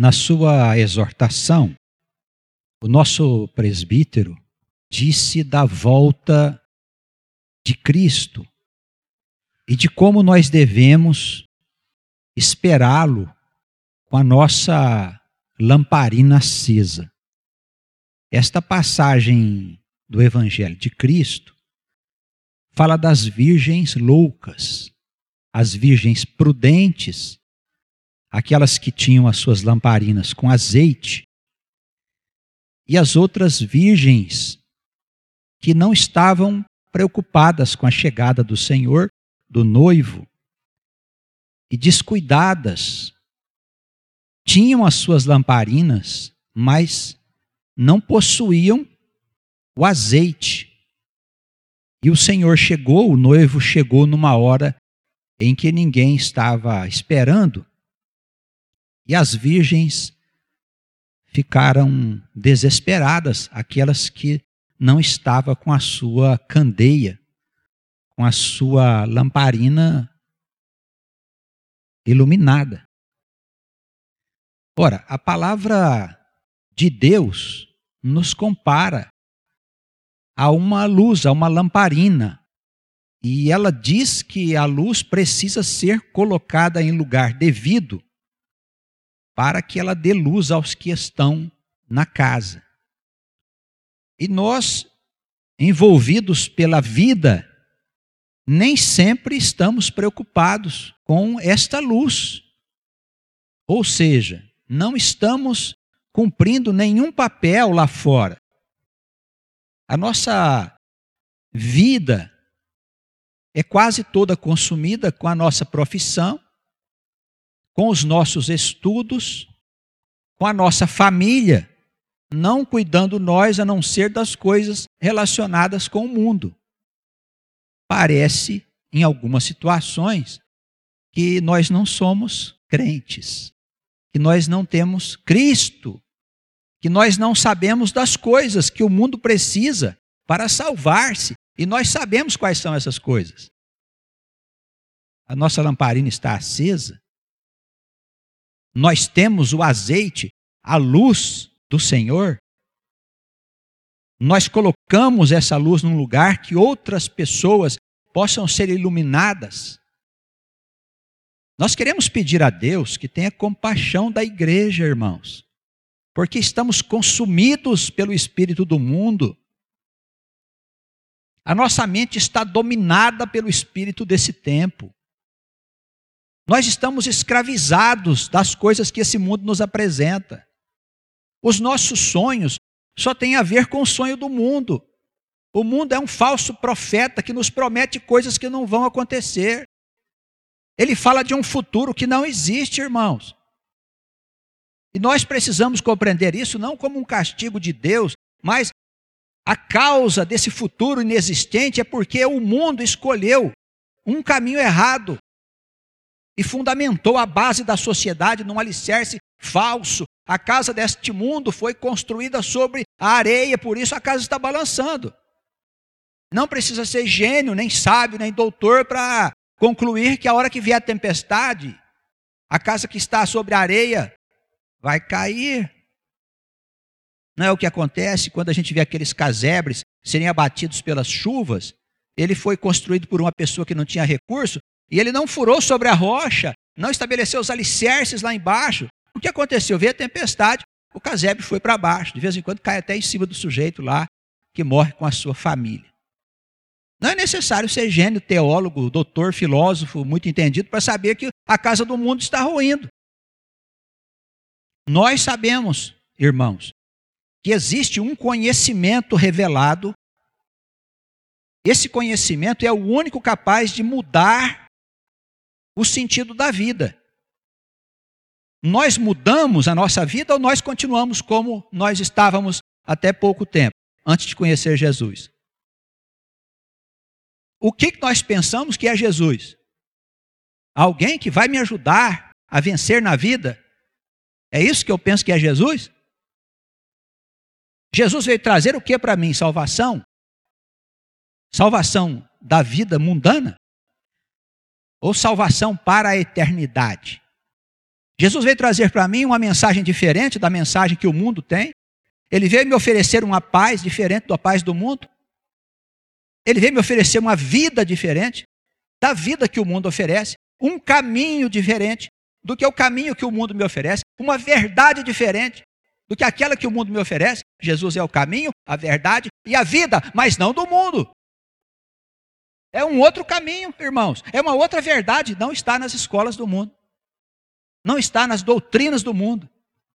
Na sua exortação, o nosso presbítero disse da volta de Cristo e de como nós devemos esperá-lo com a nossa lamparina acesa. Esta passagem do Evangelho de Cristo fala das virgens loucas, as virgens prudentes, aquelas que tinham as suas lamparinas com azeite, e as outras virgens que não estavam preocupadas com a chegada do Senhor, do noivo, e descuidadas. Tinham as suas lamparinas, mas não possuíam o azeite. E o Senhor chegou, o noivo chegou numa hora em que ninguém estava esperando, e as virgens ficaram desesperadas, aquelas que não estavam com a sua candeia, com a sua lamparina iluminada. Ora, a palavra de Deus nos compara a uma luz, a uma lamparina. E ela diz que a luz precisa ser colocada em lugar devido para que ela dê luz aos que estão na casa. E nós, envolvidos pela vida, nem sempre estamos preocupados com esta luz. Ou seja, não estamos cumprindo nenhum papel lá fora. A nossa vida é quase toda consumida com a nossa profissão, com os nossos estudos, com a nossa família, não cuidando nós a não ser das coisas relacionadas com o mundo. Parece, em algumas situações, que nós não somos crentes, que nós não temos Cristo, que nós não sabemos das coisas que o mundo precisa para salvar-se, e nós sabemos quais são essas coisas. A nossa lamparina está acesa, nós temos o azeite, a luz do Senhor, nós colocamos essa luz num lugar que outras pessoas possam ser iluminadas. Nós queremos pedir a Deus que tenha compaixão da igreja, irmãos, porque estamos consumidos pelo espírito do mundo. A nossa mente está dominada pelo espírito desse tempo. Nós estamos escravizados das coisas que esse mundo nos apresenta. Os nossos sonhos só têm a ver com o sonho do mundo. O mundo é um falso profeta que nos promete coisas que não vão acontecer. Ele fala de um futuro que não existe, irmãos. E nós precisamos compreender isso não como um castigo de Deus, mas a causa desse futuro inexistente é porque o mundo escolheu um caminho errado e fundamentou a base da sociedade num alicerce falso. A casa deste mundo foi construída sobre a areia, por isso a casa está balançando. Não precisa ser gênio, nem sábio, nem doutor para concluir que a hora que vier a tempestade, a casa que está sobre a areia vai cair. Não é o que acontece quando a gente vê aqueles casebres serem abatidos pelas chuvas? Ele foi construído por uma pessoa que não tinha recurso, e ele não furou sobre a rocha, não estabeleceu os alicerces lá embaixo. O que aconteceu? Veio a tempestade, o casebre foi para baixo. De vez em quando cai até em cima do sujeito lá, que morre com a sua família. Não é necessário ser gênio, teólogo, doutor, filósofo, muito entendido, para saber que a casa do mundo está ruindo. Nós sabemos, irmãos, que existe um conhecimento revelado. Esse conhecimento é o único capaz de mudar o sentido da vida. Nós mudamos a nossa vida ou nós continuamos como nós estávamos até pouco tempo, antes de conhecer Jesus? O que nós pensamos que é Jesus? Alguém que vai me ajudar a vencer na vida? É isso que eu penso que é Jesus? Jesus veio trazer o que para mim? Salvação? Salvação da vida mundana? Ou salvação para a eternidade? Jesus veio trazer para mim uma mensagem diferente da mensagem que o mundo tem. Ele veio me oferecer uma paz diferente da paz do mundo. Ele veio me oferecer uma vida diferente da vida que o mundo oferece, um caminho diferente do que o caminho que o mundo me oferece, uma verdade diferente do que aquela que o mundo me oferece. Jesus é o caminho, a verdade e a vida, mas não do mundo. É um outro caminho, irmãos. É uma outra verdade, não está nas escolas do mundo. Não está nas doutrinas do mundo.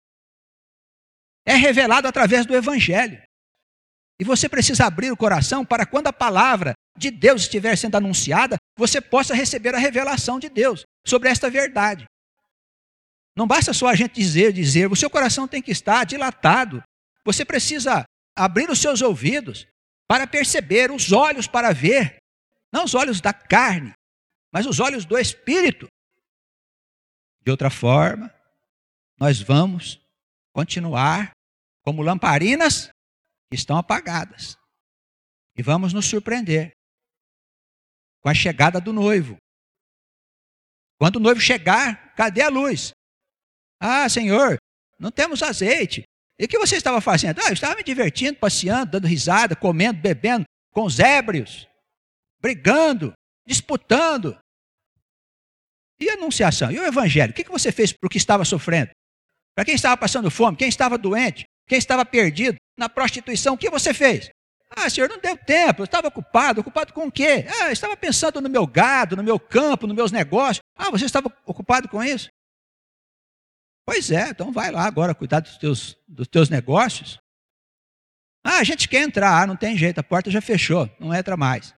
É revelado através do Evangelho. E você precisa abrir o coração para quando a palavra de Deus estiver sendo anunciada, você possa receber a revelação de Deus sobre esta verdade. Não basta só a gente dizer, o seu coração tem que estar dilatado. Você precisa abrir os seus ouvidos para perceber, os olhos para ver, não os olhos da carne, mas os olhos do Espírito. De outra forma, nós vamos continuar como lamparinas que estão apagadas. E vamos nos surpreender com a chegada do noivo. Quando o noivo chegar, cadê a luz? Ah, Senhor, não temos azeite. E o que você estava fazendo? Eu estava me divertindo, passeando, dando risada, comendo, bebendo com os ébrios, brigando, disputando. E a anunciação? E o evangelho? O que você fez para o que estava sofrendo? Para quem estava passando fome? Quem estava doente? Quem estava perdido? Na prostituição? O que você fez? Ah, Senhor, não deu tempo. Eu estava ocupado. Ocupado com o quê? Eu estava pensando no meu gado, no meu campo, nos meus negócios. Ah, você estava ocupado com isso? Pois é, então vai lá agora cuidar dos teus negócios. Ah, a gente quer entrar. Não tem jeito, a porta já fechou. Não entra mais.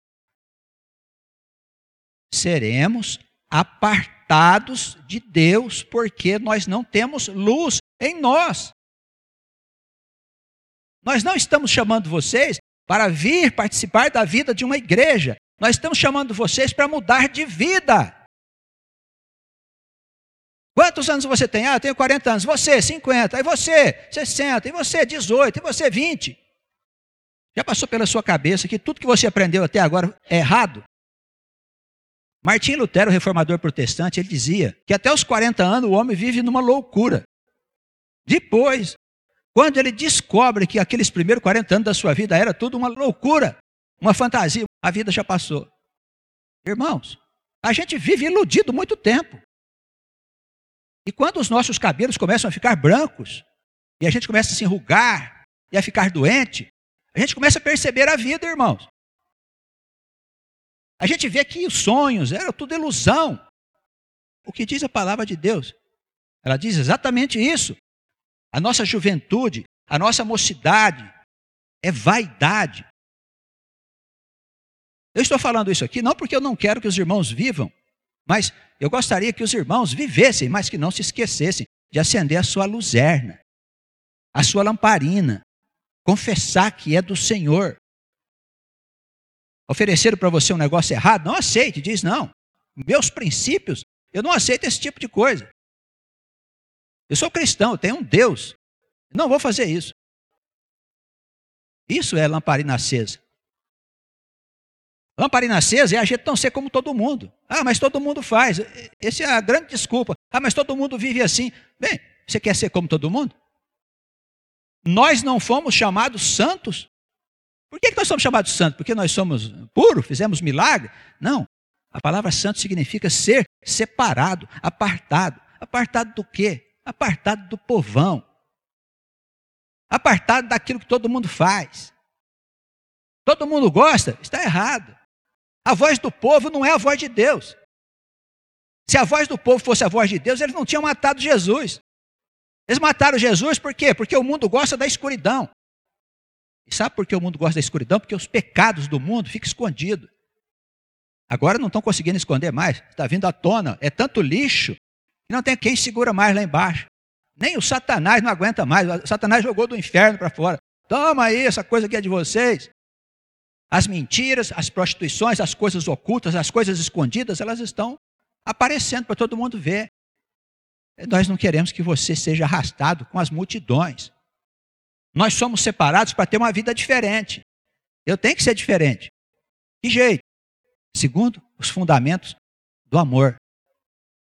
Seremos apartados de Deus porque nós não temos luz em nós. Nós não estamos chamando vocês para vir participar da vida de uma igreja. Nós estamos chamando vocês para mudar de vida. Quantos anos você tem? Ah, eu tenho 40 anos. Você, 50. E você, 60. E você, 18. E você, 20. Já passou pela sua cabeça que tudo que você aprendeu até agora é errado? Martim Lutero, reformador protestante, ele dizia que até os 40 anos o homem vive numa loucura. Depois, quando ele descobre que aqueles primeiros 40 anos da sua vida era tudo uma loucura, uma fantasia, a vida já passou. Irmãos, a gente vive iludido muito tempo. E quando os nossos cabelos começam a ficar brancos, e a gente começa a se enrugar, e a ficar doente, a gente começa a perceber a vida, irmãos. A gente vê que os sonhos eram tudo ilusão. O que diz a palavra de Deus? Ela diz exatamente isso. A nossa juventude, a nossa mocidade é vaidade. Eu estou falando isso aqui não porque eu não quero que os irmãos vivam, mas eu gostaria que os irmãos vivessem, mas que não se esquecessem de acender a sua luzerna, a sua lamparina, confessar que é do Senhor. Ofereceram para você um negócio errado? Não aceite, diz não. Meus princípios, eu não aceito esse tipo de coisa. Eu sou cristão, eu tenho um Deus. Não vou fazer isso. Isso é lamparina acesa. Lamparina acesa é a gente não ser como todo mundo. Ah, mas todo mundo faz. Essa é a grande desculpa. Ah, mas todo mundo vive assim. Bem, você quer ser como todo mundo? Nós não fomos chamados santos. Por que nós somos chamados santos? Porque nós somos puros, fizemos milagre? Não. A palavra santo significa ser separado, apartado. Apartado do quê? Apartado do povão. Apartado daquilo que todo mundo faz. Todo mundo gosta? Está errado. A voz do povo não é a voz de Deus. Se a voz do povo fosse a voz de Deus, eles não tinham matado Jesus. Eles mataram Jesus por quê? Porque o mundo gosta da escuridão. E sabe por que o mundo gosta da escuridão? Porque os pecados do mundo ficam escondidos. Agora não estão conseguindo esconder mais. Está vindo à tona. É tanto lixo que não tem quem segura mais lá embaixo. Nem o Satanás não aguenta mais. O Satanás jogou do inferno para fora. Toma aí, essa coisa aqui é de vocês. As mentiras, as prostituições, as coisas ocultas, as coisas escondidas, elas estão aparecendo para todo mundo ver. Nós não queremos que você seja arrastado com as multidões. Nós somos separados para ter uma vida diferente. Eu tenho que ser diferente. Que jeito? Segundo os fundamentos do amor.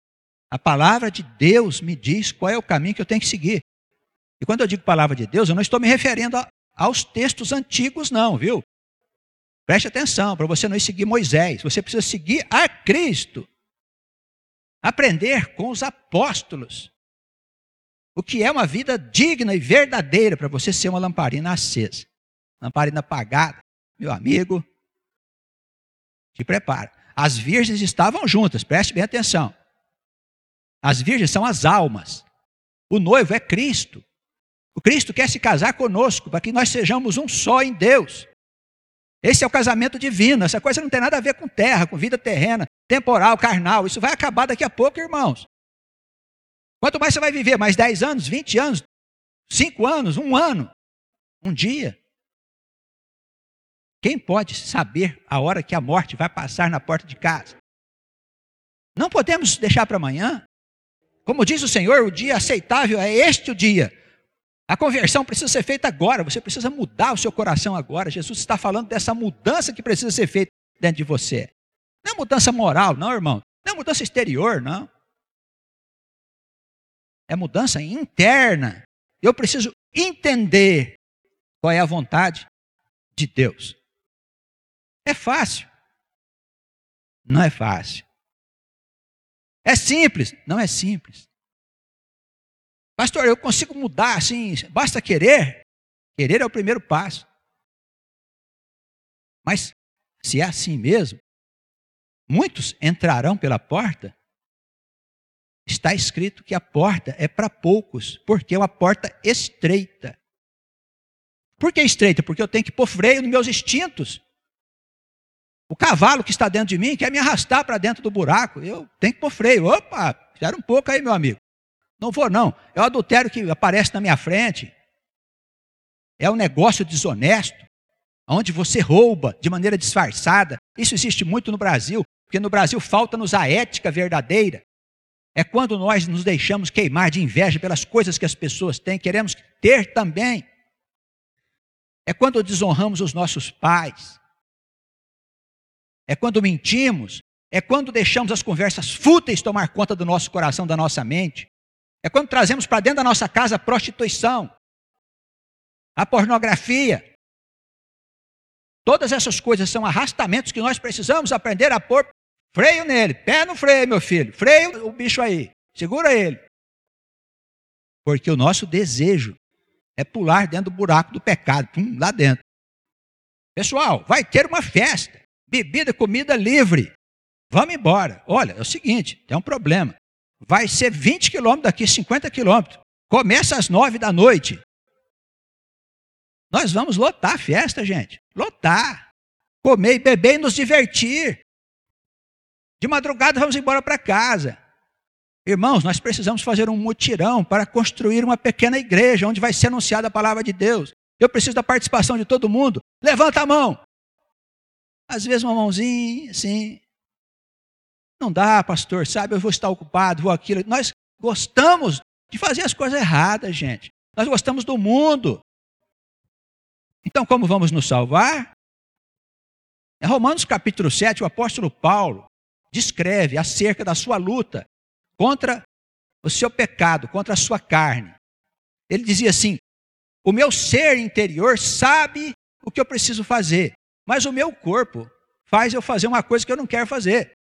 A palavra de Deus me diz qual é o caminho que eu tenho que seguir. E quando eu digo palavra de Deus, eu não estou me referindo aos textos antigos não, viu? Preste atenção, para você não seguir Moisés. Você precisa seguir a Cristo. Aprender com os apóstolos. O que é uma vida digna e verdadeira para você ser uma lamparina acesa. Lamparina apagada. Meu amigo, te prepara. As virgens estavam juntas, preste bem atenção. As virgens são as almas. O noivo é Cristo. O Cristo quer se casar conosco para que nós sejamos um só em Deus. Esse é o casamento divino. Essa coisa não tem nada a ver com terra, com vida terrena, temporal, carnal. Isso vai acabar daqui a pouco, irmãos. Quanto mais você vai viver? Mais 10 anos, 20 anos, 5 anos, 1 ano, um dia. Quem pode saber a hora que a morte vai passar na porta de casa? Não podemos deixar para amanhã. Como diz o Senhor, o dia aceitável é este o dia. A conversão precisa ser feita agora. Você precisa mudar o seu coração agora. Jesus está falando dessa mudança que precisa ser feita dentro de você. Não é mudança moral, não, irmão. Não é mudança exterior, não. É mudança interna. Eu preciso entender qual é a vontade de Deus. É fácil? Não é fácil. É simples? Não é simples. Pastor, eu consigo mudar assim, basta querer? Querer é o primeiro passo. Mas, se é assim mesmo, muitos entrarão pela porta. Está escrito que a porta é para poucos, porque é uma porta estreita. Por que estreita? Porque eu tenho que pôr freio nos meus instintos. O cavalo que está dentro de mim quer me arrastar para dentro do buraco. Eu tenho que pôr freio. Opa, espera um pouco aí, meu amigo. Não vou não. É o adultério que aparece na minha frente. É um negócio desonesto, onde você rouba de maneira disfarçada. Isso existe muito no Brasil, porque no Brasil falta-nos a ética verdadeira. É quando nós nos deixamos queimar de inveja pelas coisas que as pessoas têm, queremos ter também. É quando desonramos os nossos pais. É quando mentimos. É quando deixamos as conversas fúteis tomar conta do nosso coração, da nossa mente. É quando trazemos para dentro da nossa casa a prostituição, a pornografia. Todas essas coisas são arrastamentos que nós precisamos aprender a pôr freio nele. Pé no freio, meu filho. Freio o bicho aí. Segura ele. Porque o nosso desejo é pular dentro do buraco do pecado. Lá dentro. Pessoal, vai ter uma festa. Bebida, comida livre. Vamos embora. Olha, é o seguinte, tem um problema. Vai ser 20 quilômetros daqui, 50 quilômetros. Começa às 9 da noite. Nós vamos lotar a festa, gente. Lotar. Comer e beber e nos divertir. De madrugada vamos embora para casa. Irmãos, nós precisamos fazer um mutirão para construir uma pequena igreja onde vai ser anunciada a palavra de Deus. Eu preciso da participação de todo mundo. Levanta a mão. Às vezes uma mãozinha, assim. Não dá, pastor, sabe? Eu vou estar ocupado, vou aquilo. Nós gostamos de fazer as coisas erradas, gente. Nós gostamos do mundo. Então, como vamos nos salvar? Em Romanos capítulo 7, o apóstolo Paulo descreve acerca da sua luta contra o seu pecado, contra a sua carne. Ele dizia assim: o meu ser interior sabe o que eu preciso fazer, mas o meu corpo faz eu fazer uma coisa que eu não quero fazer.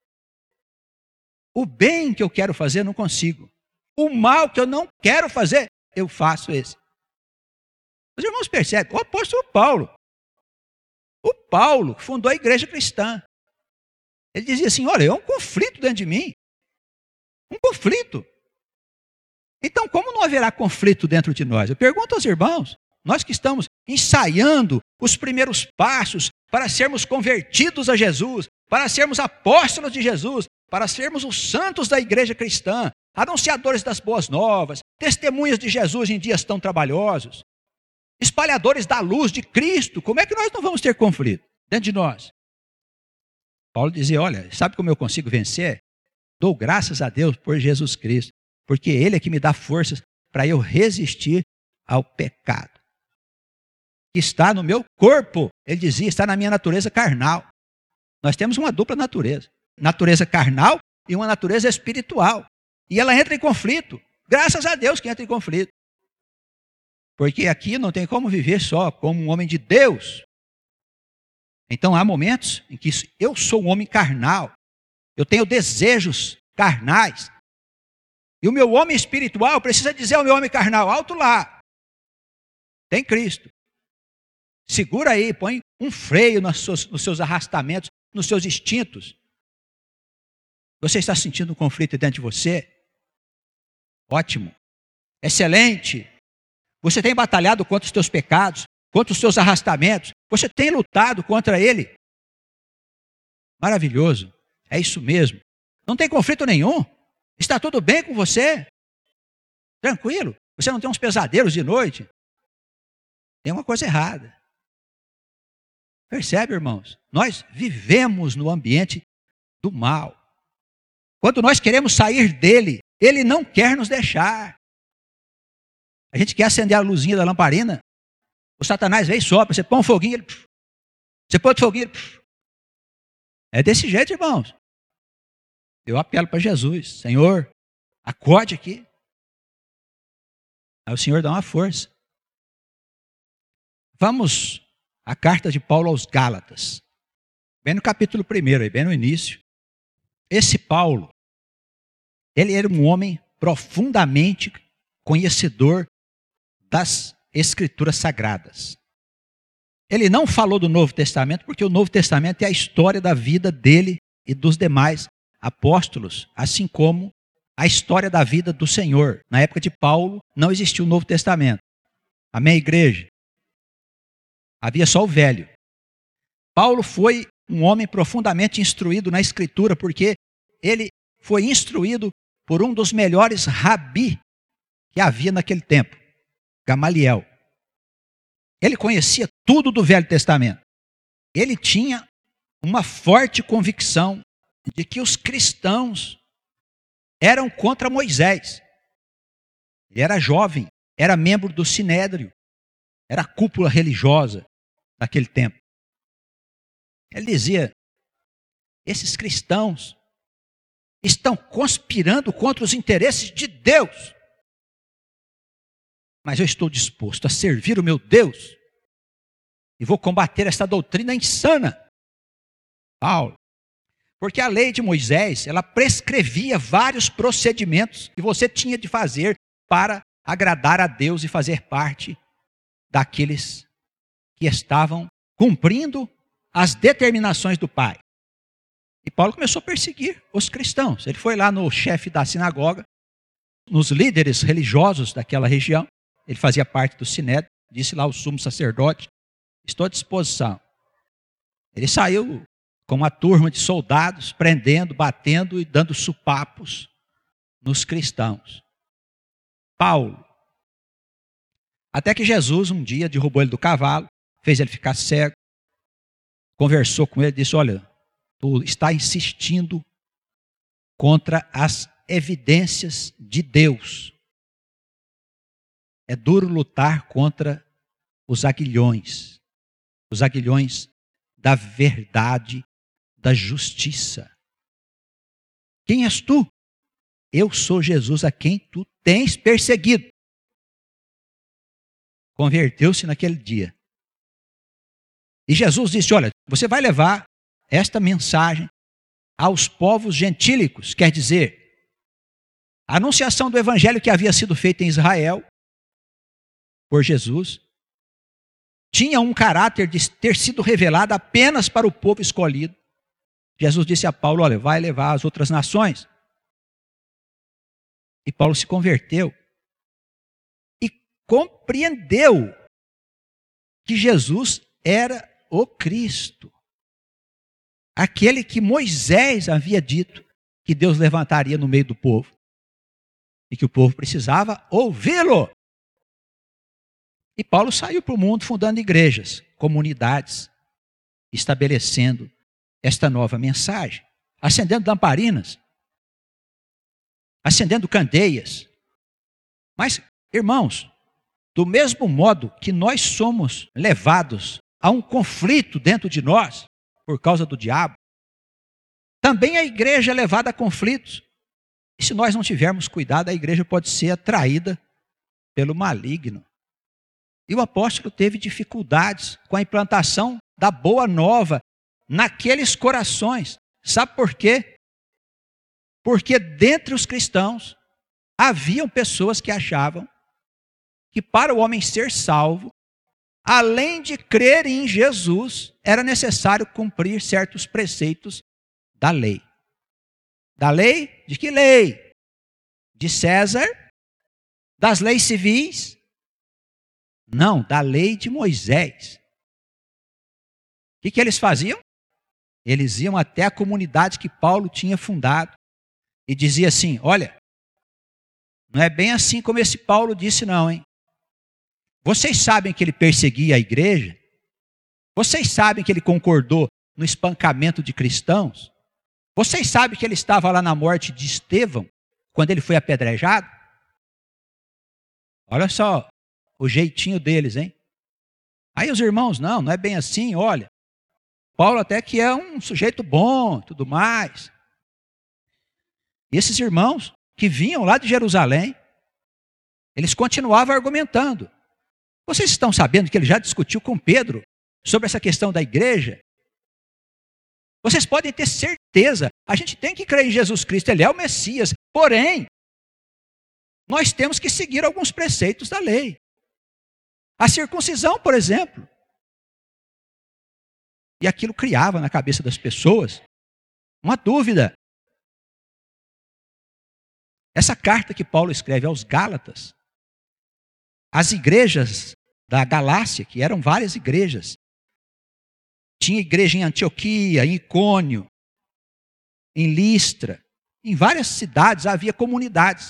O bem que eu quero fazer, eu não consigo. O mal que eu não quero fazer, eu faço esse. Os irmãos percebem, o apóstolo Paulo, que fundou a igreja cristã, ele dizia assim, olha, é um conflito dentro de mim. Um conflito. Então, como não haverá conflito dentro de nós? Eu pergunto aos irmãos, nós que estamos ensaiando os primeiros passos para sermos convertidos a Jesus, para sermos apóstolos de Jesus, para sermos os santos da igreja cristã, anunciadores das boas novas, testemunhas de Jesus em dias tão trabalhosos, espalhadores da luz de Cristo, como é que nós não vamos ter conflito dentro de nós? Paulo dizia, olha, sabe como eu consigo vencer? Dou graças a Deus por Jesus Cristo, porque Ele é que me dá forças para eu resistir ao pecado. Que está no meu corpo, ele dizia, está na minha natureza carnal. Nós temos uma dupla natureza. Natureza carnal e uma natureza espiritual. E ela entra em conflito. Graças a Deus que entra em conflito. Porque aqui não tem como viver só como um homem de Deus. Então há momentos em que eu sou um homem carnal. Eu tenho desejos carnais. E o meu homem espiritual precisa dizer ao meu homem carnal, alto lá. Tem Cristo. Segura aí, põe um freio nos seus arrastamentos, nos seus instintos. Você está sentindo um conflito dentro de você? Ótimo. Excelente. Você tem batalhado contra os teus pecados, contra os seus arrastamentos. Você tem lutado contra ele. Maravilhoso. É isso mesmo. Não tem conflito nenhum. Está tudo bem com você? Tranquilo. Você não tem uns pesadelos de noite? Tem uma coisa errada. Percebe, irmãos? Nós vivemos no ambiente do mal. Quando nós queremos sair dele, ele não quer nos deixar. A gente quer acender a luzinha da lamparina, o Satanás vem e sopra, você põe um foguinho, você põe outro foguinho. É desse jeito, irmãos. Eu apelo para Jesus, Senhor, acorde aqui. Aí o Senhor dá uma força. Vamos à carta de Paulo aos Gálatas, bem no capítulo 1, bem no início. Esse Paulo, ele era um homem profundamente conhecedor das Escrituras Sagradas. Ele não falou do Novo Testamento, porque o Novo Testamento é a história da vida dele e dos demais apóstolos, assim como a história da vida do Senhor. Na época de Paulo, não existia o Novo Testamento. Amém, igreja? Havia só o Velho. Paulo foi um homem profundamente instruído na Escritura, porque ele foi instruído por um dos melhores rabi que havia naquele tempo, Gamaliel. Ele conhecia tudo do Velho Testamento. Ele tinha uma forte convicção de que os cristãos eram contra Moisés. Ele era jovem, era membro do Sinédrio, era a cúpula religiosa daquele tempo. Ele dizia, esses cristãos estão conspirando contra os interesses de Deus. Mas eu estou disposto a servir o meu Deus e vou combater essa doutrina insana. Paulo. Porque a lei de Moisés, ela prescrevia vários procedimentos que você tinha de fazer para agradar a Deus e fazer parte daqueles que estavam cumprindo as determinações do Pai. E Paulo começou a perseguir os cristãos. Ele foi lá no chefe da sinagoga, nos líderes religiosos daquela região. Ele fazia parte do Sinédrio, disse lá o sumo sacerdote, estou à disposição. Ele saiu com uma turma de soldados, prendendo, batendo e dando supapos nos cristãos. Paulo. Até que Jesus um dia derrubou ele do cavalo, fez ele ficar cego, conversou com ele e disse, olha, tu está insistindo contra as evidências de Deus. É duro lutar contra os aguilhões da verdade, da justiça. Quem és tu? Eu sou Jesus a quem tu tens perseguido. Converteu-se naquele dia. E Jesus disse, olha, você vai levar esta mensagem aos povos gentílicos, quer dizer, a anunciação do evangelho que havia sido feita em Israel por Jesus, tinha um caráter de ter sido revelado apenas para o povo escolhido. Jesus disse a Paulo, olha, vai levar às outras nações. E Paulo se converteu e compreendeu que Jesus era o Cristo. Aquele que Moisés havia dito que Deus levantaria no meio do povo. E que o povo precisava ouvi-lo. E Paulo saiu para o mundo fundando igrejas, comunidades, estabelecendo esta nova mensagem, acendendo lamparinas, acendendo candeias. Mas, irmãos, do mesmo modo que nós somos levados a um conflito dentro de nós, por causa do diabo, também a igreja é levada a conflitos. E se nós não tivermos cuidado, a igreja pode ser atraída pelo maligno. E o apóstolo teve dificuldades com a implantação da boa nova naqueles corações. Sabe por quê? Porque dentre os cristãos haviam pessoas que achavam que para o homem ser salvo, além de crer em Jesus, era necessário cumprir certos preceitos da lei. Da lei? De que lei? De César? Das leis civis? Não, da lei de Moisés. O que eles faziam? Eles iam até a comunidade que Paulo tinha fundado e dizia assim: olha, não é bem assim como esse Paulo disse não, hein? Vocês sabem que ele perseguia a igreja? Vocês sabem que ele concordou no espancamento de cristãos? Vocês sabem que ele estava lá na morte de Estevão, quando ele foi apedrejado? Olha só o jeitinho deles, hein? Aí os irmãos, não é bem assim, olha. Paulo até que é um sujeito bom, tudo mais. E esses irmãos que vinham lá de Jerusalém, eles continuavam argumentando. Vocês estão sabendo que ele já discutiu com Pedro sobre essa questão da igreja? Vocês podem ter certeza, a gente tem que crer em Jesus Cristo, ele é o Messias. Porém, nós temos que seguir alguns preceitos da lei. A circuncisão, por exemplo. E aquilo criava na cabeça das pessoas uma dúvida. Essa carta que Paulo escreve aos Gálatas, as igrejas da Galácia, que eram várias igrejas, tinha igreja em Antioquia, em Icônio, em Listra, em várias cidades havia comunidades.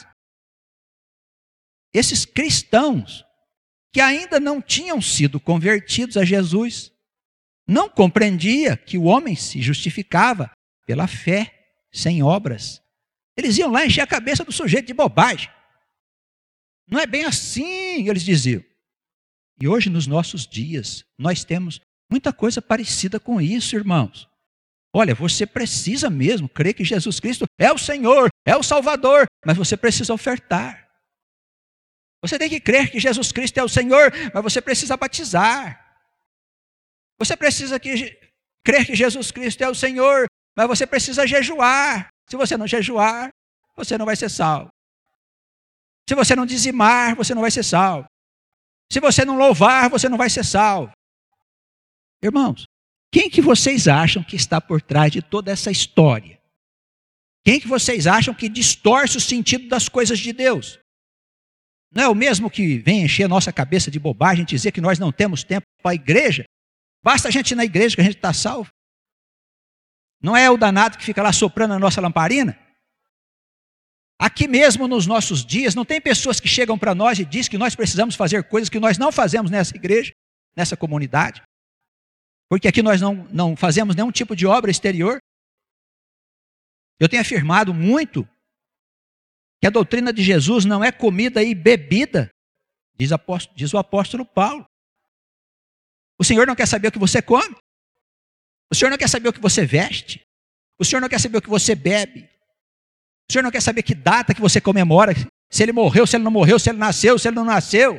Esses cristãos que ainda não tinham sido convertidos a Jesus, não compreendia que o homem se justificava pela fé, sem obras. Eles iam lá encher a cabeça do sujeito de bobagem. Não é bem assim, eles diziam. E hoje, nos nossos dias, nós temos muita coisa parecida com isso, irmãos. Olha, você precisa mesmo crer que Jesus Cristo é o Senhor, é o Salvador, mas você precisa ofertar. Você tem que crer que Jesus Cristo é o Senhor, mas você precisa batizar. Você precisa crer que Jesus Cristo é o Senhor, mas você precisa jejuar. Se você não jejuar, você não vai ser salvo. Se você não dizimar, você não vai ser salvo. Se você não louvar, você não vai ser salvo. Irmãos, quem que vocês acham que está por trás de toda essa história? Quem que vocês acham que distorce o sentido das coisas de Deus? Não é o mesmo que vem encher a nossa cabeça de bobagem, dizer que nós não temos tempo para a igreja? Basta a gente ir na igreja que a gente está salvo. Não é o danado que fica lá soprando a nossa lamparina? Aqui mesmo nos nossos dias, não tem pessoas que chegam para nós e dizem que nós precisamos fazer coisas que nós não fazemos nessa igreja, nessa comunidade. Porque aqui nós não fazemos nenhum tipo de obra exterior. Eu tenho afirmado muito que a doutrina de Jesus não é comida e bebida, diz o apóstolo Paulo. O Senhor não quer saber o que você come. O Senhor não quer saber o que você veste. O Senhor não quer saber o que você bebe. O Senhor não quer saber que data que você comemora, se ele morreu, se ele não morreu, se ele nasceu, se ele não nasceu.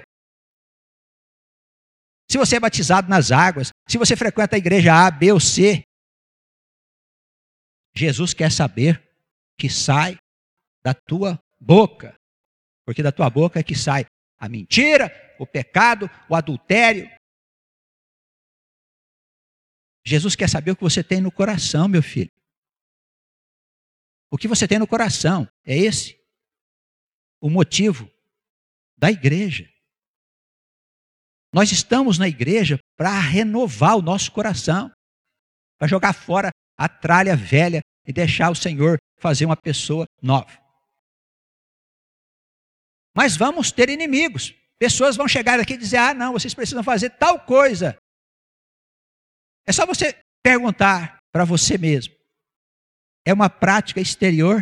Se você é batizado nas águas, se você frequenta a igreja A, B ou C. Jesus quer saber que sai da tua boca. Porque da tua boca é que sai a mentira, o pecado, o adultério. Jesus quer saber o que você tem no coração, meu filho. O que você tem no coração é esse o motivo da igreja. Nós estamos na igreja para renovar o nosso coração, para jogar fora a tralha velha e deixar o Senhor fazer uma pessoa nova. Mas vamos ter inimigos. Pessoas vão chegar aqui e dizer: não, vocês precisam fazer tal coisa. É só você perguntar para você mesmo. É uma prática exterior?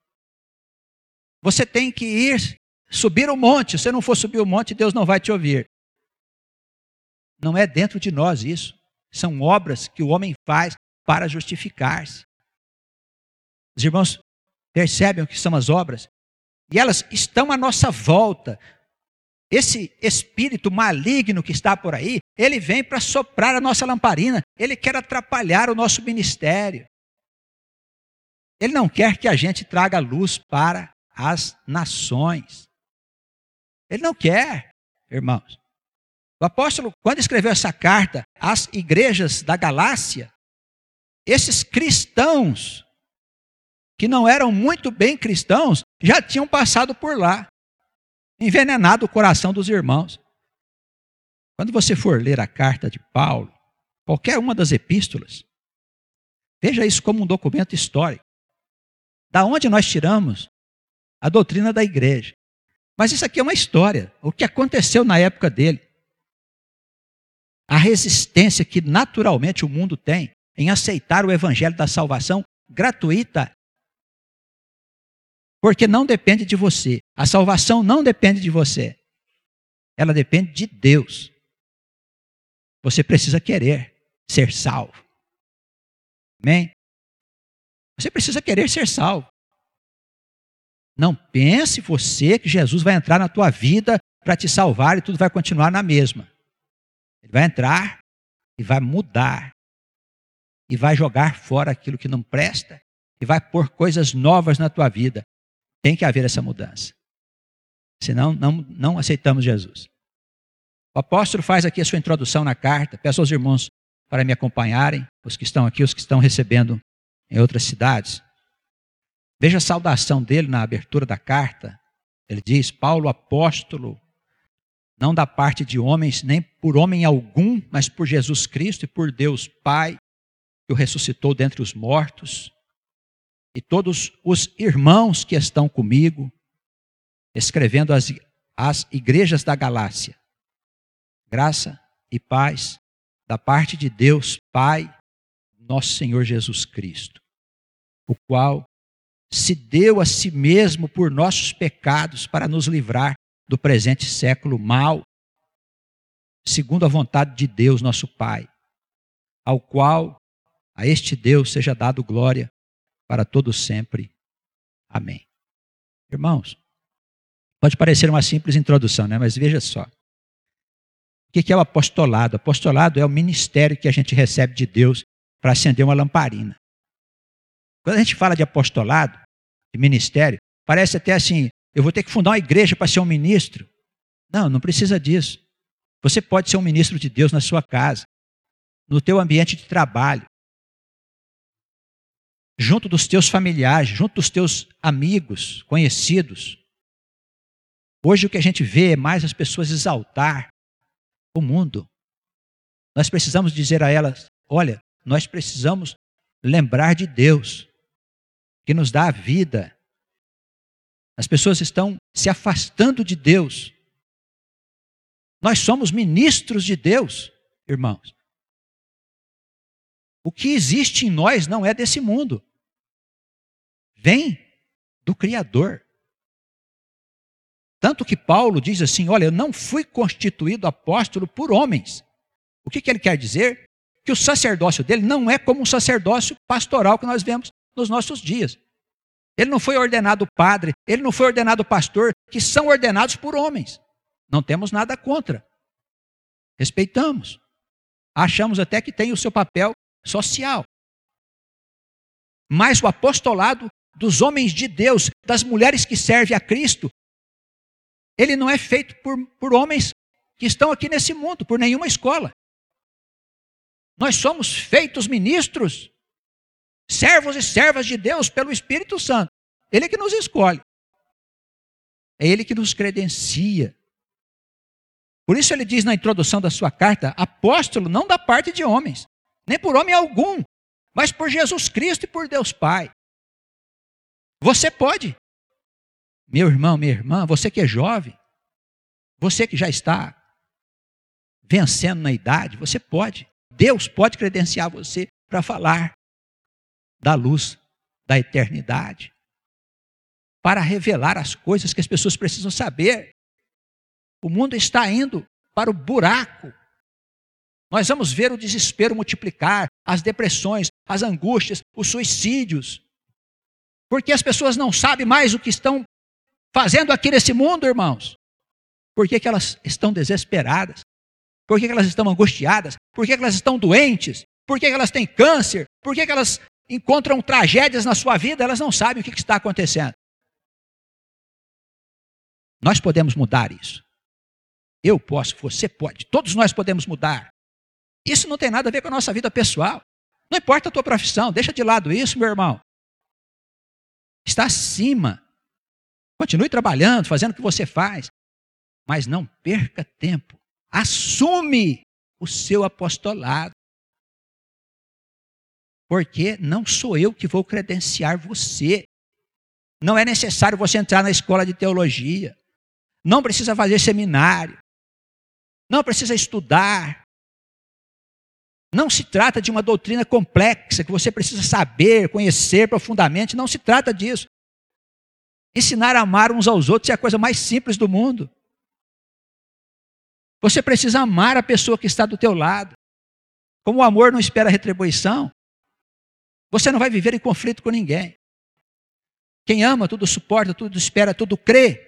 Você tem que ir subir o monte. Se você não for subir o monte, Deus não vai te ouvir. Não é dentro de nós isso. São obras que o homem faz para justificar-se. Os irmãos Percebem o que são as obras? E elas estão à nossa volta. Esse espírito maligno que está por aí, ele vem para soprar a nossa lamparina. Ele quer atrapalhar o nosso ministério. Ele não quer que a gente traga luz para as nações. Ele não quer, irmãos. O apóstolo, quando escreveu essa carta às igrejas da Galácia, esses cristãos, que não eram muito bem cristãos, já tinham passado por lá, envenenado o coração dos irmãos. Quando você for ler a carta de Paulo, qualquer uma das epístolas, veja isso como um documento histórico. Da onde nós tiramos a doutrina da igreja. Mas isso aqui é uma história, o que aconteceu na época dele. A resistência que naturalmente o mundo tem em aceitar o evangelho da salvação gratuita. Porque não depende de você. A salvação não depende de você. Ela depende de Deus. Você precisa querer ser salvo. Amém? Você precisa querer ser salvo. Não pense você que Jesus vai entrar na tua vida para te salvar e tudo vai continuar na mesma. Ele vai entrar e vai mudar. E vai jogar fora aquilo que não presta. E vai pôr coisas novas na tua vida. Tem que haver essa mudança. Senão, não aceitamos Jesus. O apóstolo faz aqui a sua introdução na carta. Peço aos irmãos para me acompanharem, os que estão aqui, os que estão recebendo em outras cidades. Veja a saudação dele na abertura da carta. Ele diz: Paulo, apóstolo, não da parte de homens, nem por homem algum, mas por Jesus Cristo e por Deus Pai, que o ressuscitou dentre os mortos, e todos os irmãos que estão comigo, escrevendo às igrejas da Galácia. Graça e paz da parte de Deus Pai, nosso Senhor Jesus Cristo, o qual se deu a si mesmo por nossos pecados para nos livrar do presente século mau, segundo a vontade de Deus, nosso Pai, ao qual a este Deus seja dado glória para todos sempre. Amém. Irmãos, pode parecer uma simples introdução, né? Mas veja só. O que é o apostolado? O apostolado é o ministério que a gente recebe de Deus para acender uma lamparina. Quando a gente fala de apostolado, de ministério, parece até assim, eu vou ter que fundar uma igreja para ser um ministro. Não, não precisa disso. Você pode ser um ministro de Deus na sua casa, no teu ambiente de trabalho, junto dos teus familiares, junto dos teus amigos, conhecidos. Hoje o que a gente vê é mais as pessoas exaltar o mundo. Nós precisamos dizer a elas, olha, nós precisamos lembrar de Deus, que nos dá a vida. As pessoas estão se afastando de Deus. Nós somos ministros de Deus, irmãos. O que existe em nós não é desse mundo. Vem do Criador. Tanto que Paulo diz assim, olha, eu não fui constituído apóstolo por homens. O que ele quer dizer? Que o sacerdócio dele não é como um sacerdócio pastoral que nós vemos nos nossos dias. Ele não foi ordenado padre, ele não foi ordenado pastor, que são ordenados por homens. Não temos nada contra. Respeitamos. Achamos até que tem o seu papel social. Mas o apostolado dos homens de Deus, das mulheres que servem a Cristo, ele não é feito por homens que estão aqui nesse mundo, por nenhuma escola. Nós somos feitos ministros, servos e servas de Deus pelo Espírito Santo. Ele que nos escolhe. É Ele que nos credencia. Por isso ele diz na introdução da sua carta, apóstolo não da parte de homens, nem por homem algum, mas por Jesus Cristo e por Deus Pai. Você pode. Meu irmão, minha irmã, você que é jovem, você que já está vencendo na idade, você pode. Deus pode credenciar você para falar da luz da eternidade, para revelar as coisas que as pessoas precisam saber. O mundo está indo para o buraco. Nós vamos ver o desespero multiplicar, as depressões, as angústias, os suicídios. Porque as pessoas não sabem mais o que estão fazendo aqui nesse mundo, irmãos. Por que elas estão desesperadas? Por que elas estão angustiadas? Por que elas estão doentes? Por que elas têm câncer? Por que elas encontram tragédias na sua vida? Elas não sabem o que está acontecendo. Nós podemos mudar isso. Eu posso, você pode, todos nós podemos mudar. Isso não tem nada a ver com a nossa vida pessoal. Não importa a tua profissão, deixa de lado isso, meu irmão. Está acima. Continue trabalhando, fazendo o que você faz. Mas não perca tempo. Assume o seu apostolado. Porque não sou eu que vou credenciar você. Não é necessário você entrar na escola de teologia. Não precisa fazer seminário. Não precisa estudar. Não se trata de uma doutrina complexa que você precisa saber, conhecer profundamente. Não se trata disso. Ensinar a amar uns aos outros é a coisa mais simples do mundo. Você precisa amar a pessoa que está do teu lado. Como o amor não espera retribuição, você não vai viver em conflito com ninguém. Quem ama, tudo suporta, tudo espera, tudo crê.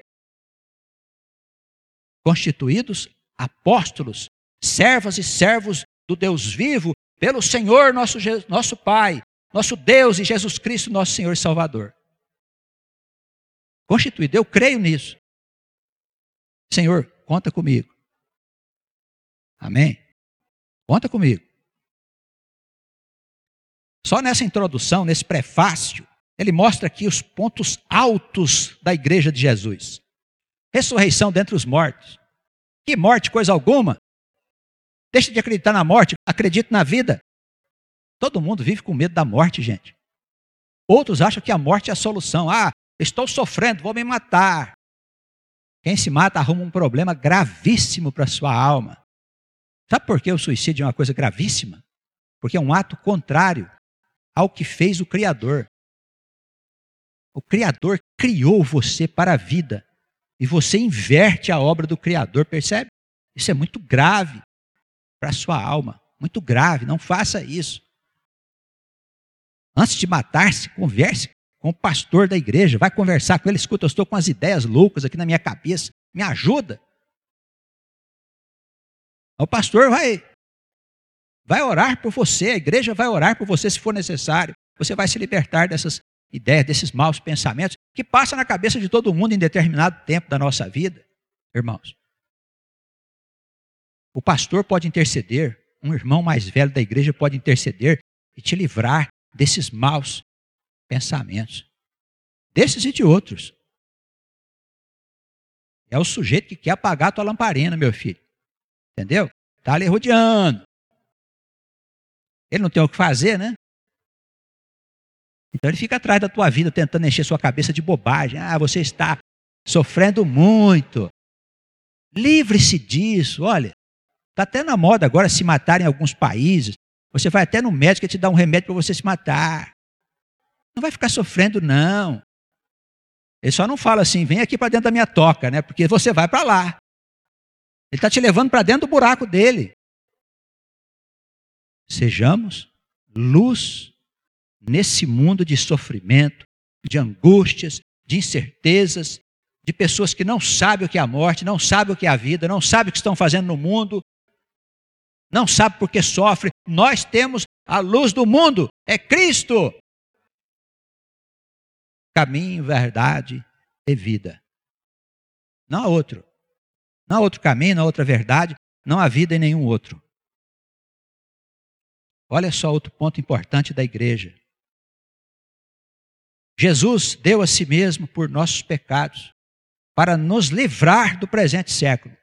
Constituídos apóstolos, servas e servos do Deus vivo, pelo Senhor nosso Pai, nosso Deus e Jesus Cristo, nosso Senhor e Salvador. Constituído, eu creio nisso. Senhor, conta comigo. Amém? Conta comigo. Só nessa introdução, nesse prefácio, ele mostra aqui os pontos altos da igreja de Jesus. Ressurreição dentre os mortos. Que morte, coisa alguma. Deixa de acreditar na morte, acredite na vida. Todo mundo vive com medo da morte, gente. Outros acham que a morte é a solução. Ah, estou sofrendo, vou me matar. Quem se mata arruma um problema gravíssimo para a sua alma. Sabe por que o suicídio é uma coisa gravíssima? Porque é um ato contrário ao que fez o Criador. O Criador criou você para a vida. E você inverte a obra do Criador, percebe? Isso é muito grave para a sua alma. Muito grave, não faça isso. Antes de matar-se, converse com o pastor da igreja. Vai conversar com ele. Escuta, eu estou com as ideias loucas aqui na minha cabeça. Me ajuda. O pastor vai orar por você. A igreja vai orar por você se for necessário. Você vai se libertar dessas ideias, desses maus pensamentos que passam na cabeça de todo mundo em determinado tempo da nossa vida. Irmãos, o pastor pode interceder, um irmão mais velho da igreja pode interceder e te livrar desses maus pensamentos. Desses e de outros. É o sujeito que quer apagar a tua lamparina, meu filho. Entendeu? Está ali rodeando. Ele não tem o que fazer, né? Então ele fica atrás da tua vida tentando encher sua cabeça de bobagem. Ah, você está sofrendo muito. Livre-se disso. Olha, está até na moda agora se matar em alguns países. Você vai até no médico e te dá um remédio para você se matar. Não vai ficar sofrendo, não. Ele só não fala assim, vem aqui para dentro da minha toca, né? Porque você vai para lá. Ele está te levando para dentro do buraco dele. Sejamos luz nesse mundo de sofrimento, de angústias, de incertezas, de pessoas que não sabem o que é a morte, não sabem o que é a vida, não sabem o que estão fazendo no mundo, não sabem por que sofrem. Nós temos a luz do mundo, é Cristo. Caminho, verdade e vida. Não há outro. Não há outro caminho, não há outra verdade, não há vida em nenhum outro. Olha só outro ponto importante da igreja. Jesus deu a si mesmo por nossos pecados, para nos livrar do presente século.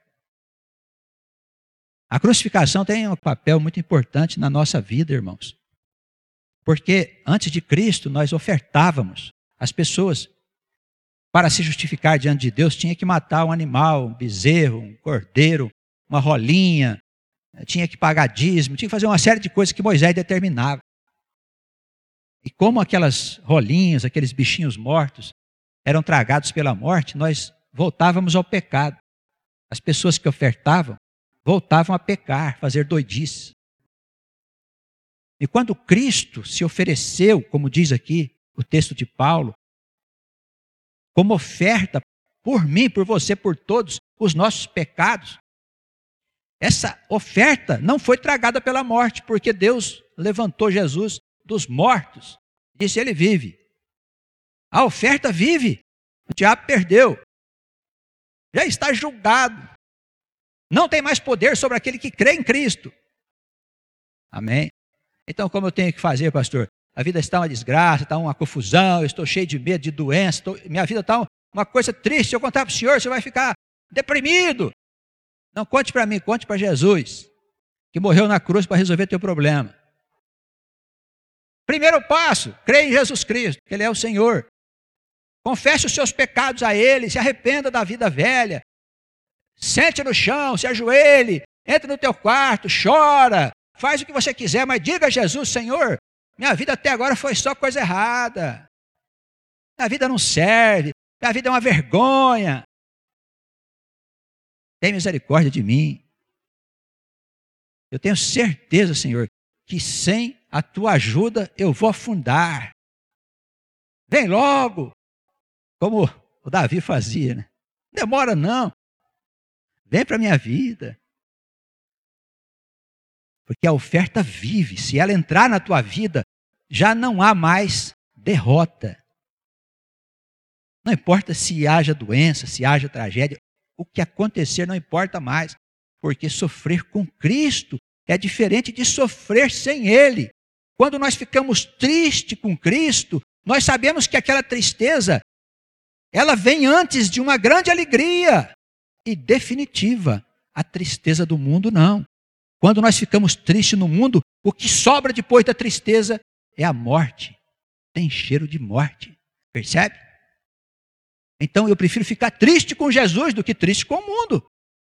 A crucificação tem um papel muito importante na nossa vida, irmãos. Porque antes de Cristo nós ofertávamos. As pessoas, para se justificar diante de Deus, tinha que matar um animal, um bezerro, um cordeiro, uma rolinha, tinha que pagar dízimo, tinha que fazer uma série de coisas que Moisés determinava. E como aquelas rolinhas, aqueles bichinhos mortos, eram tragados pela morte, nós voltávamos ao pecado. As pessoas que ofertavam, voltavam a pecar, fazer doidices. E quando Cristo se ofereceu, como diz aqui o texto de Paulo, como oferta por mim, por você, por todos os nossos pecados. Essa oferta não foi tragada pela morte, porque Deus levantou Jesus dos mortos. Disse, ele vive. A oferta vive. O diabo perdeu. Já está julgado. Não tem mais poder sobre aquele que crê em Cristo. Amém? Então, como eu tenho que fazer, pastor? A vida está uma desgraça, está uma confusão, eu estou cheio de medo, de doença, minha vida está uma coisa triste. Se eu contar para o senhor, você vai ficar deprimido. Não conte para mim, conte para Jesus, que morreu na cruz para resolver teu problema. Primeiro passo, crê em Jesus Cristo, que Ele é o Senhor. Confesse os seus pecados a Ele, se arrependa da vida velha. Sente no chão, se ajoelhe, entra no teu quarto, chora, faz o que você quiser, mas diga a Jesus, Senhor, minha vida até agora foi só coisa errada. Minha vida não serve, minha vida é uma vergonha. Tem misericórdia de mim. Eu tenho certeza, Senhor, que sem a tua ajuda eu vou afundar. Vem logo, como o Davi fazia, né? Não demora não. Vem para a minha vida. Porque a oferta vive. Se ela entrar na tua vida, já não há mais derrota. Não importa se haja doença, se haja tragédia. O que acontecer não importa mais. Porque sofrer com Cristo é diferente de sofrer sem Ele. Quando nós ficamos tristes com Cristo, nós sabemos que aquela tristeza, ela vem antes de uma grande alegria. E definitiva, a tristeza do mundo não. Quando nós ficamos tristes no mundo, o que sobra depois da tristeza é a morte. Tem cheiro de morte. Percebe? Então eu prefiro ficar triste com Jesus do que triste com o mundo.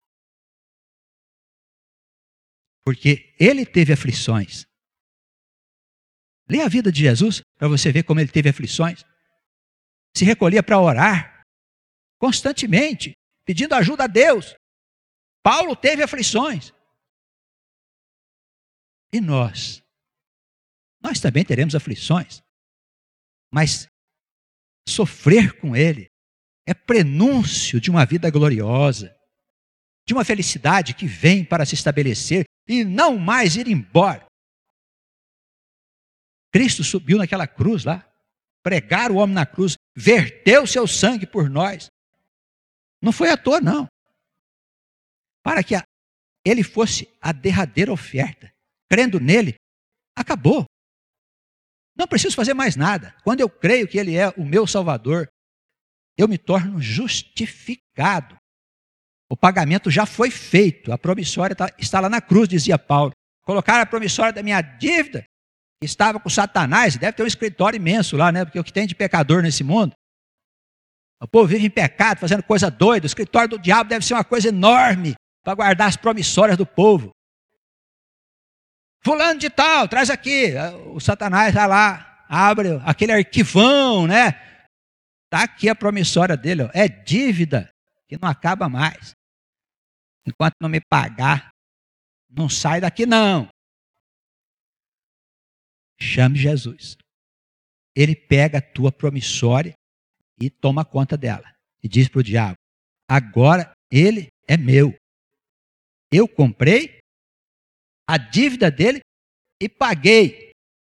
Porque Ele teve aflições. Lê a vida de Jesus para você ver como Ele teve aflições. Se recolhia para orar constantemente, pedindo ajuda a Deus. Paulo teve aflições. E nós? Nós também teremos aflições. Mas sofrer com Ele é prenúncio de uma vida gloriosa, de uma felicidade que vem para se estabelecer e não mais ir embora. Cristo subiu naquela cruz lá, pregaram o homem na cruz, verteu seu sangue por nós. Não foi à toa, não. Para que Ele fosse a derradeira oferta. Crendo nele, acabou. Não preciso fazer mais nada. Quando eu creio que Ele é o meu Salvador, eu me torno justificado. O pagamento já foi feito. A promissória está lá na cruz, dizia Paulo. Colocaram a promissória da minha dívida, que estava com Satanás. Deve ter um escritório imenso lá, né? Porque o que tem de pecador nesse mundo. O povo vive em pecado, fazendo coisa doida. O escritório do diabo deve ser uma coisa enorme para guardar as promissórias do povo. Fulano de tal, traz aqui. O Satanás vai lá, abre aquele arquivão, né? Está aqui a promissória dele. Ó. É dívida que não acaba mais. Enquanto não me pagar, não sai daqui não. Chame Jesus. Ele pega a tua promissória e toma conta dela. E diz para o diabo, agora ele é meu. Eu comprei a dívida dele e paguei.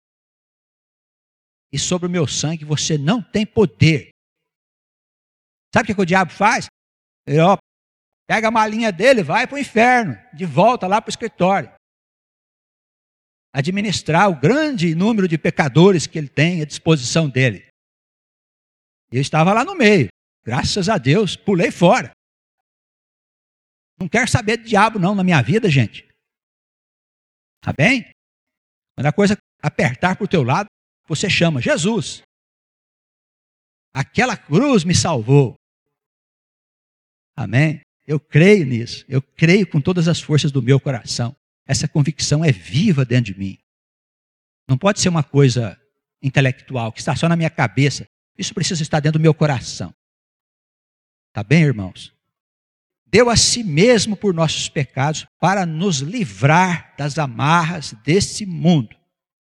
E sobre o meu sangue você não tem poder. Sabe o que o diabo faz? Ele, ó, pega a malinha dele, vai para o inferno, de volta lá para o escritório. Administrar o grande número de pecadores que ele tem à disposição dele. Eu estava lá no meio, graças a Deus, pulei fora. Não quero saber de diabo não na minha vida, gente. Tá bem? Quando a coisa apertar para o teu lado, você chama Jesus. Aquela cruz me salvou. Amém? Eu creio nisso. Eu creio com todas as forças do meu coração. Essa convicção é viva dentro de mim. Não pode ser uma coisa intelectual, que está só na minha cabeça. Isso precisa estar dentro do meu coração. Tá bem, irmãos? Deu a si mesmo por nossos pecados para nos livrar das amarras desse mundo.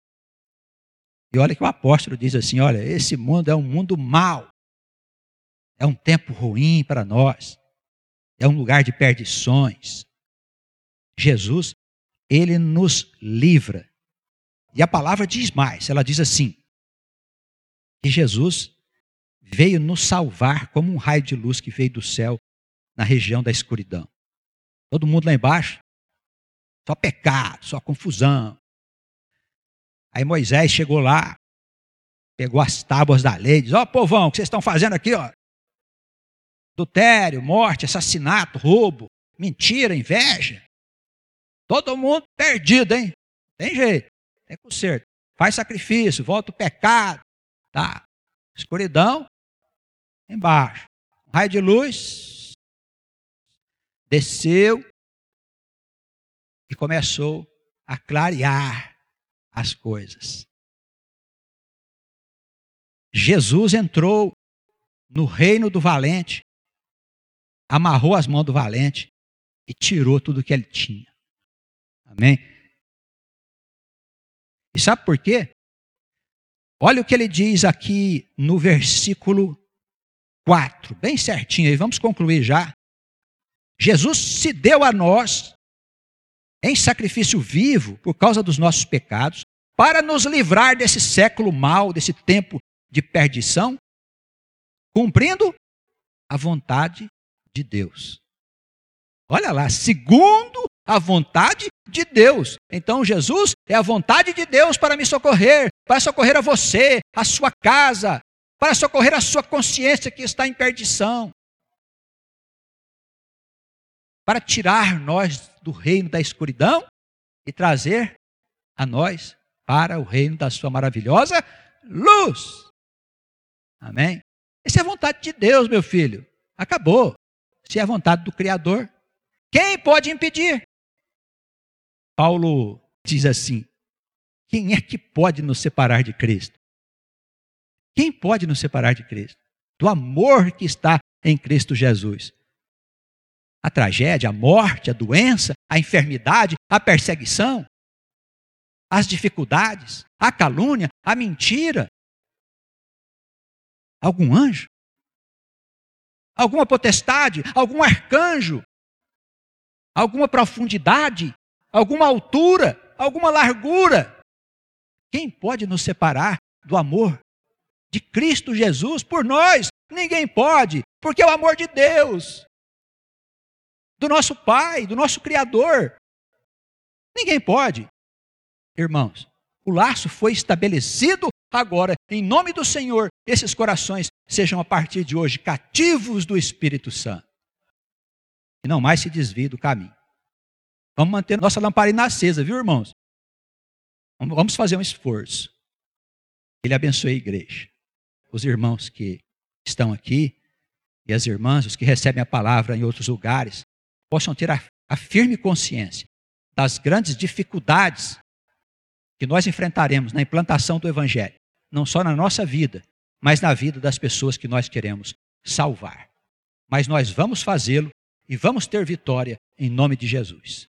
E olha que o apóstolo diz assim, olha, esse mundo é um mundo mau. É um tempo ruim para nós. É um lugar de perdições. Jesus, ele nos livra. E a palavra diz mais, ela diz assim, que Jesus veio nos salvar como um raio de luz que veio do céu na região da escuridão. Todo mundo lá embaixo, só pecado, só confusão. Aí Moisés chegou lá, pegou as tábuas da lei, diz, ó povão, o que vocês estão fazendo aqui, ó? Adultério, morte, assassinato, roubo, mentira, inveja. Todo mundo perdido, hein? Tem jeito, tem conserto. Faz sacrifício, volta o pecado, tá? Escuridão, embaixo. Um raio de luz, desceu e começou a clarear as coisas. Jesus entrou no reino do valente, amarrou as mãos do valente e tirou tudo que ele tinha. Amém? E sabe por quê? Olha o que ele diz aqui no versículo 4, bem certinho aí, vamos concluir já. Jesus se deu a nós em sacrifício vivo por causa dos nossos pecados, para nos livrar desse século mau, desse tempo de perdição, cumprindo a vontade de Deus. Olha lá, segundo a vontade de Deus. Então Jesus é a vontade de Deus para me socorrer, para socorrer a você, a sua casa, para socorrer a sua consciência que está em perdição, para tirar nós do reino da escuridão e trazer a nós para o reino da sua maravilhosa luz. Amém? Essa é a vontade de Deus, meu filho. Acabou. Se é a vontade do Criador, quem pode impedir? Paulo diz assim, quem é que pode nos separar de Cristo? Quem pode nos separar de Cristo? Do amor que está em Cristo Jesus. A tragédia, a morte, a doença, a enfermidade, a perseguição, as dificuldades, a calúnia, a mentira. Algum anjo? Alguma potestade? Algum arcanjo? Alguma profundidade? Alguma altura? Alguma largura? Quem pode nos separar do amor de Cristo Jesus por nós? Ninguém pode, porque é o amor de Deus, do nosso Pai, do nosso Criador. Ninguém pode. Irmãos, o laço foi estabelecido agora, em nome do Senhor, esses corações sejam a partir de hoje cativos do Espírito Santo. E não mais se desvie do caminho. Vamos manter nossa lamparina acesa, viu, irmãos? Vamos fazer um esforço. Ele abençoe a igreja. Os irmãos que estão aqui e as irmãs, os que recebem a palavra em outros lugares, possam ter a firme consciência das grandes dificuldades que nós enfrentaremos na implantação do Evangelho, não só na nossa vida, mas na vida das pessoas que nós queremos salvar. Mas nós vamos fazê-lo e vamos ter vitória em nome de Jesus.